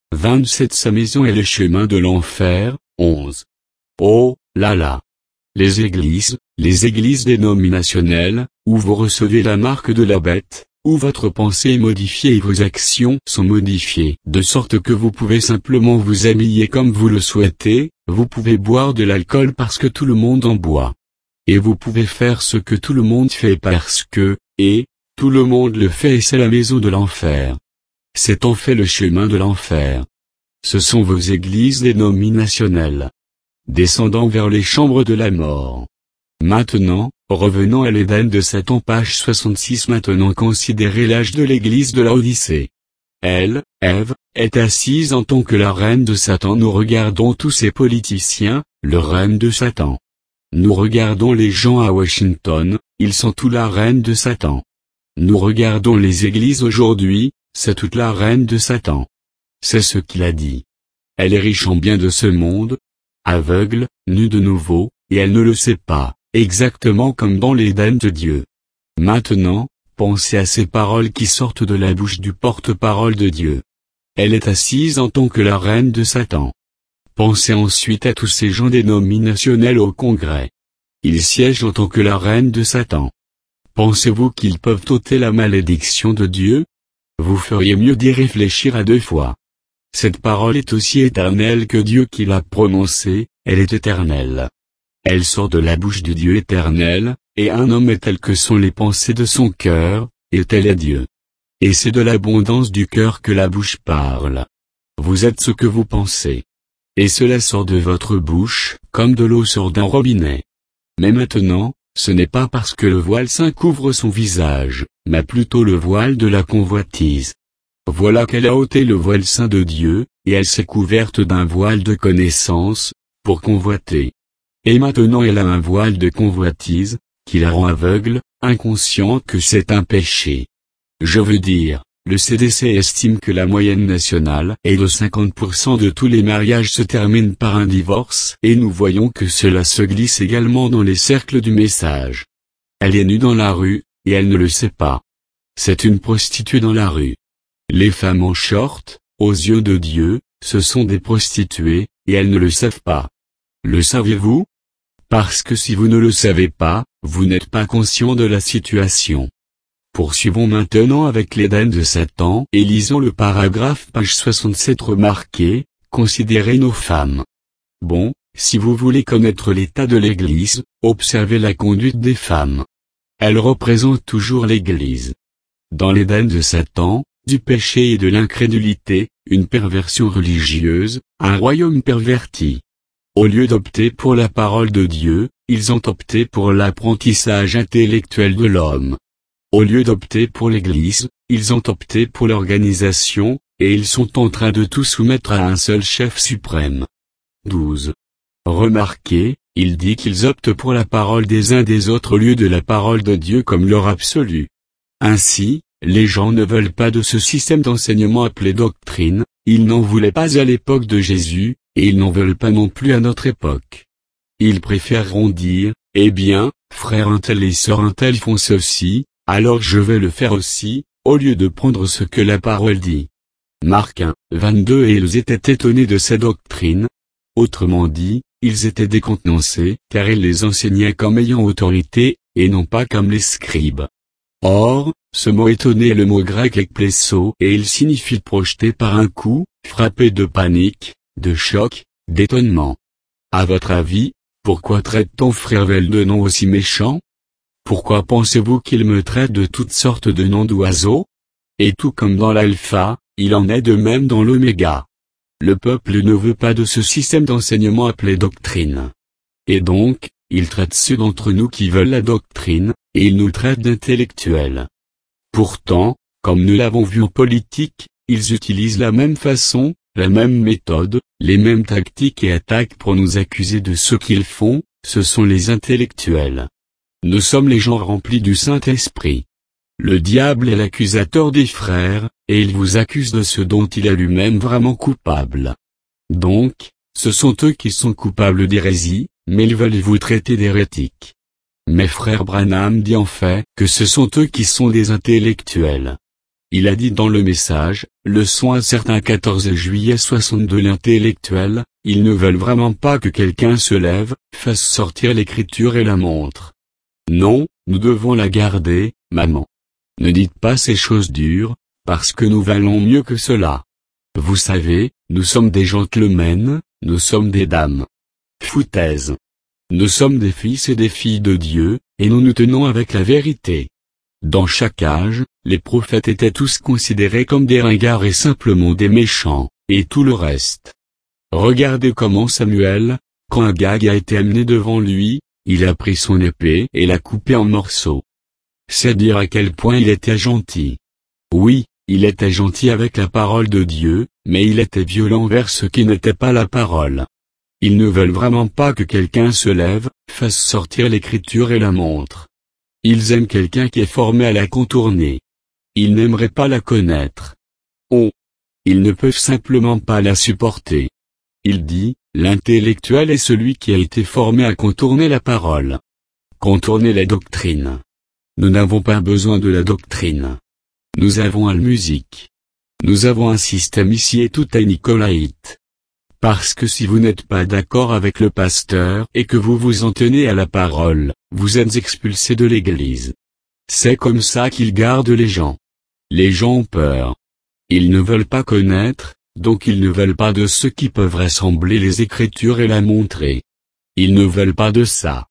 27. Sa maison est le chemin de l'enfer. 11. Oh, là là! Les églises dénominationnelles, où vous recevez la marque de la bête, où votre pensée est modifiée et vos actions sont modifiées, de sorte que vous pouvez simplement vous habiller comme vous le souhaitez, vous pouvez boire de l'alcool parce que tout le monde en boit. Et vous pouvez faire ce que tout le monde fait parce que, tout le monde le fait et c'est la maison de l'enfer. C'est en fait le chemin de l'enfer. Ce sont vos églises dénominationnelles. Descendant vers les chambres de la mort. Maintenant, revenons à l'Éden de Satan page 66. Maintenant considérez l'âge de l'église de Laodicée. Elle, Ève, est assise en tant que la reine de Satan. Nous regardons tous ces politiciens, le règne de Satan. Nous regardons les gens à Washington, ils sont tous la reine de Satan. Nous regardons les églises aujourd'hui, c'est toute la reine de Satan. C'est ce qu'il a dit. Elle est riche en biens de ce monde, aveugle, nue de nouveau, et elle ne le sait pas, exactement comme dans l'Éden de Dieu. Maintenant, pensez à ces paroles qui sortent de la bouche du porte-parole de Dieu. Elle est assise en tant que la reine de Satan. Pensez ensuite à tous ces gens dénominationnels au Congrès. Ils siègent en tant que la reine de Satan. Pensez-vous qu'ils peuvent ôter la malédiction de Dieu? Vous feriez mieux d'y réfléchir à deux fois. Cette parole est aussi éternelle que Dieu qui l'a prononcée, elle est éternelle. Elle sort de la bouche du Dieu éternel, et un homme est tel que sont les pensées de son cœur, et tel est Dieu. Et c'est de l'abondance du cœur que la bouche parle. Vous êtes ce que vous pensez. Et cela sort de votre bouche, comme de l'eau sort d'un robinet. Mais maintenant, ce n'est pas parce que le voile saint couvre son visage, mais plutôt le voile de la convoitise. Voilà qu'elle a ôté le voile saint de Dieu, et elle s'est couverte d'un voile de connaissance, pour convoiter. Et maintenant elle a un voile de convoitise, qui la rend aveugle, inconsciente que c'est un péché. Je veux dire, le CDC estime que la moyenne nationale est de 50% de tous les mariages se terminent par un divorce, et nous voyons que cela se glisse également dans les cercles du message. Elle est nue dans la rue, et elle ne le sait pas. C'est une prostituée dans la rue. Les femmes en short, aux yeux de Dieu, ce sont des prostituées, et elles ne le savent pas. Le saviez-vous? Parce que si vous ne le savez pas, vous n'êtes pas conscient de la situation. Poursuivons maintenant avec l'Éden de Satan et lisons le paragraphe page 67 remarquez, considérez nos femmes. Bon, si vous voulez connaître l'état de l'Église, observez la conduite des femmes. Elles représentent toujours l'Église. Dans l'Éden de Satan, du péché et de l'incrédulité, une perversion religieuse, un royaume perverti. Au lieu d'opter pour la parole de Dieu, ils ont opté pour l'apprentissage intellectuel de l'homme. Au lieu d'opter pour l'Église, ils ont opté pour l'organisation, et ils sont en train de tout soumettre à un seul chef suprême. 12. Remarquez, il dit qu'ils optent pour la parole des uns des autres au lieu de la parole de Dieu comme leur absolu. Ainsi, les gens ne veulent pas de ce système d'enseignement appelé doctrine, ils n'en voulaient pas à l'époque de Jésus, et ils n'en veulent pas non plus à notre époque. Ils préféreront dire, eh bien, frère un tel et sœur un tel font ceci, alors je vais le faire aussi, au lieu de prendre ce que la parole dit. Marc 1, 22. Et ils étaient étonnés de ces doctrines. Autrement dit, ils étaient décontenancés, car il les enseignait comme ayant autorité, et non pas comme les scribes. Or, ce mot étonné est le mot grec ekplesso, et il signifie projeter par un coup, frapper de panique, de choc, d'étonnement. À votre avis, pourquoi traite ton frère Vel de noms aussi méchants? Pourquoi pensez-vous qu'il me traite de toutes sortes de noms d'oiseaux? Et tout comme dans l'alpha, il en est de même dans l'oméga. Le peuple ne veut pas de ce système d'enseignement appelé doctrine. Et donc, il traite ceux d'entre nous qui veulent la doctrine, et il nous traite d'intellectuels. Pourtant, comme nous l'avons vu en politique, ils utilisent la même façon, la même méthode, les mêmes tactiques et attaques pour nous accuser de ce qu'ils font, ce sont les intellectuels. Nous sommes les gens remplis du Saint-Esprit. Le diable est l'accusateur des frères, et il vous accuse de ce dont il est lui-même vraiment coupable. Donc, ce sont eux qui sont coupables d'hérésie, mais ils veulent vous traiter d'hérétiques. Mais frère Branham dit en fait que ce sont eux qui sont des intellectuels. Il a dit dans le message, leçon un certain 14 juillet 62 l'intellectuel, ils ne veulent vraiment pas que quelqu'un se lève, fasse sortir l'écriture et la montre. Non, nous devons la garder, maman. Ne dites pas ces choses dures, parce que nous valons mieux que cela. Vous savez, nous sommes des gentlemen, nous sommes des dames. Foutaise. Nous sommes des fils et des filles de Dieu, et nous nous tenons avec la vérité. Dans chaque âge, les prophètes étaient tous considérés comme des ringards et simplement des méchants, et tout le reste. Regardez comment Samuel, quand un gag a été amené devant lui, il a pris son épée et l'a coupé en morceaux. C'est dire à quel point il était gentil. Oui, il était gentil avec la parole de Dieu, mais il était violent vers ce qui n'était pas la parole. Ils ne veulent vraiment pas que quelqu'un se lève, fasse sortir l'écriture et la montre. Ils aiment quelqu'un qui est formé à la contourner. Ils n'aimeraient pas la connaître. Oh! Ils ne peuvent simplement pas la supporter. Il dit, l'intellectuel est celui qui a été formé à contourner la parole. Contourner la doctrine. Nous n'avons pas besoin de la doctrine. Nous avons la musique. Nous avons un système ici et tout est nicolaïte. Parce que si vous n'êtes pas d'accord avec le pasteur et que vous vous en tenez à la parole, vous êtes expulsé de l'église. C'est comme ça qu'ils gardent les gens. Les gens ont peur. Ils ne veulent pas connaître, donc ils ne veulent pas de ceux qui peuvent rassembler les Écritures et la montrer. Ils ne veulent pas de ça.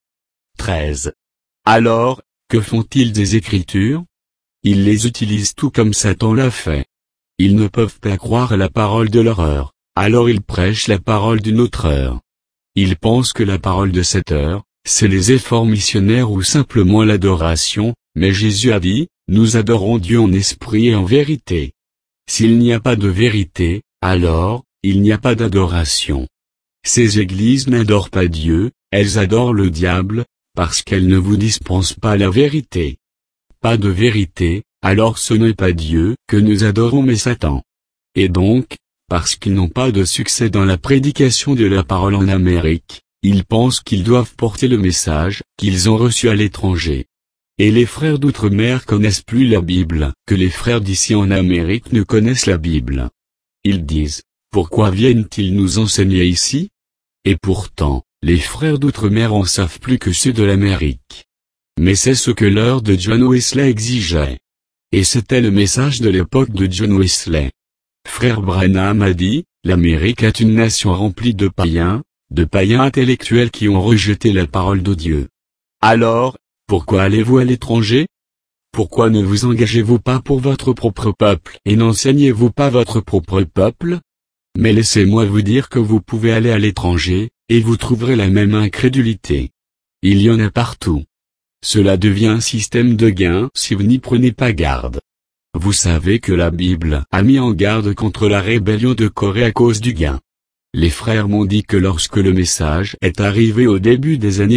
13. Alors, que font-ils des Écritures? Ils les utilisent tout comme Satan l'a fait. Ils ne peuvent pas croire à la parole de leur heure. Alors ils prêchent la parole d'une autre heure. Ils pensent que la parole de cette heure, c'est les efforts missionnaires ou simplement l'adoration, mais Jésus a dit, nous adorons Dieu en esprit et en vérité. S'il n'y a pas de vérité, alors, il n'y a pas d'adoration. Ces églises n'adorent pas Dieu, elles adorent le diable, parce qu'elles ne vous dispensent pas la vérité. Pas de vérité, alors ce n'est pas Dieu que nous adorons mais Satan. Et donc, parce qu'ils n'ont pas de succès dans la prédication de la parole en Amérique, ils pensent qu'ils doivent porter le message qu'ils ont reçu à l'étranger. Et les frères d'outre-mer connaissent plus la Bible que les frères d'ici en Amérique ne connaissent la Bible. Ils disent, pourquoi viennent-ils nous enseigner ici? Et pourtant, les frères d'outre-mer en savent plus que ceux de l'Amérique. Mais c'est ce que l'heure de John Wesley exigeait. Et c'était le message de l'époque de John Wesley. Frère Branham a dit, l'Amérique est une nation remplie de païens intellectuels qui ont rejeté la parole de Dieu. Alors, pourquoi allez-vous à l'étranger? Pourquoi ne vous engagez-vous pas pour votre propre peuple et n'enseignez-vous pas votre propre peuple? Mais laissez-moi vous dire que vous pouvez aller à l'étranger, et vous trouverez la même incrédulité. Il y en a partout. Cela devient un système de gain si vous n'y prenez pas garde. Vous savez que la Bible a mis en garde contre la rébellion de Corée à cause du gain. Les frères m'ont dit que lorsque le message est arrivé au début des années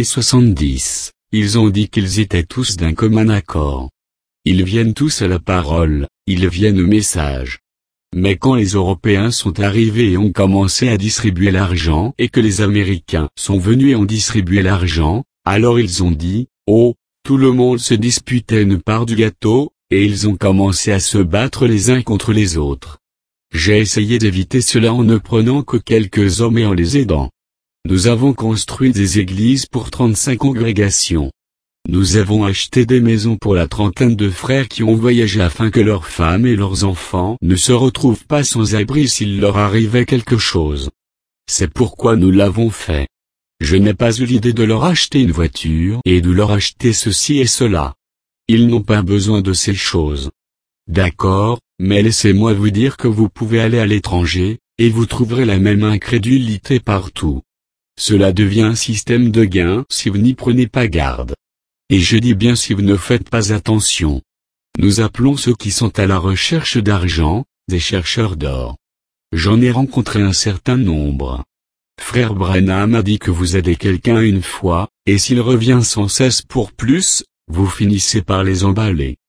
70, ils ont dit qu'ils étaient tous d'un commun accord. Ils viennent tous à la parole, ils viennent au message. Mais quand les Européens sont arrivés et ont commencé à distribuer l'argent et que les Américains sont venus et ont distribué l'argent, alors ils ont dit, oh, tout le monde se disputait une part du gâteau, et ils ont commencé à se battre les uns contre les autres. J'ai essayé d'éviter cela en ne prenant que quelques hommes et en les aidant. Nous avons construit des églises pour 35 congrégations. Nous avons acheté des maisons pour la trentaine de frères qui ont voyagé afin que leurs femmes et leurs enfants ne se retrouvent pas sans abri s'il leur arrivait quelque chose. C'est pourquoi nous l'avons fait. Je n'ai pas eu l'idée de leur acheter une voiture et de leur acheter ceci et cela. Ils n'ont pas besoin de ces choses. D'accord, mais laissez-moi vous dire que vous pouvez aller à l'étranger, et vous trouverez la même incrédulité partout. Cela devient un système de gain si vous n'y prenez pas garde. Et je dis bien si vous ne faites pas attention. Nous appelons ceux qui sont à la recherche d'argent, des chercheurs d'or. J'en ai rencontré un certain nombre. Frère Branham a dit que vous aidez quelqu'un une fois, et s'il revient sans cesse pour plus, vous finissez par les emballer.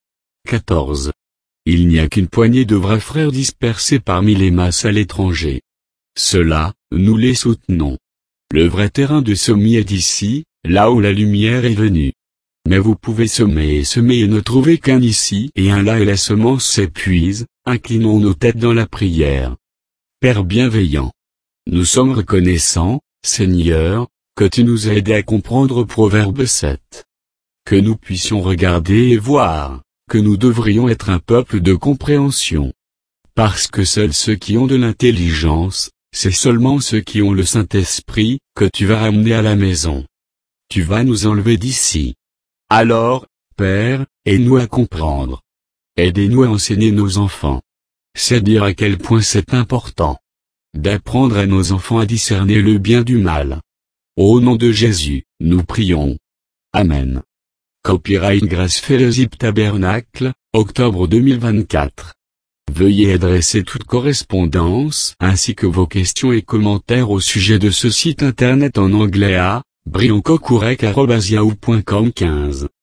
14. Il n'y a qu'une poignée de vrais frères dispersés parmi les masses à l'étranger. Ceux-là, nous les soutenons. Le vrai terrain de semis est ici, là où la lumière est venue. Mais vous pouvez semer et ne trouver qu'un ici et un là et la semence s'épuise, inclinons nos têtes dans la prière. Père bienveillant. Nous sommes reconnaissants, Seigneur, que tu nous as aidés à comprendre Proverbe 7. Que nous puissions regarder et voir, que nous devrions être un peuple de compréhension. Parce que seuls ceux qui ont de l'intelligence, c'est seulement ceux qui ont le Saint-Esprit, que tu vas ramener à la maison. Tu vas nous enlever d'ici. Alors, Père, aide-nous à comprendre. Aidez-nous à enseigner nos enfants. C'est dire à quel point c'est important. D'apprendre à nos enfants à discerner le bien du mal. Au nom de Jésus, nous prions. Amen. Copyright Grace Fellowship Tabernacle, octobre 2024. Veuillez adresser toute correspondance ainsi que vos questions et commentaires au sujet de ce site internet en anglais à brioncocourec@yahoo.com 15.